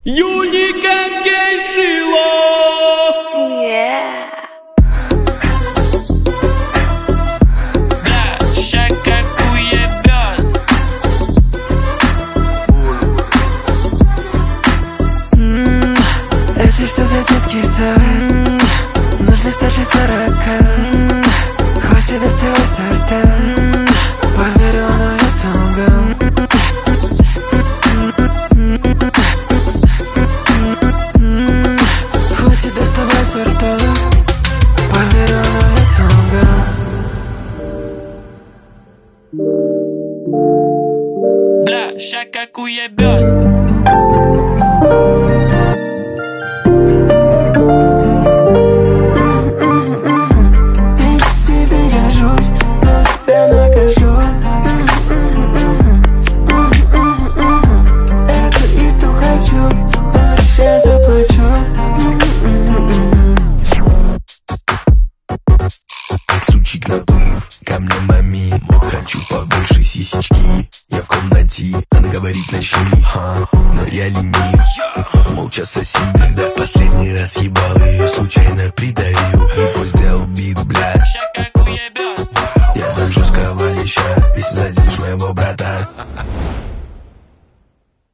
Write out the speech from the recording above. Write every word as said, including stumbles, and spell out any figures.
Юника Кейшило. Yeah. Бля, ща как уебёт. mm, Это что за детский сад? mm, Нужно старше сорока. mm, Хватит доставай сорта. mm, Поверил, но я солгал. Хватит доставай сорта. Поверил, но я солгал. Бля, ща как уебёт. Сучик наплыв, ко мне мами. Хочу побольше сисечки. Я в комнате, она говорит начни, ха, но я ленив. Молча соси, когда последний раз ебал ее, случайно придавил.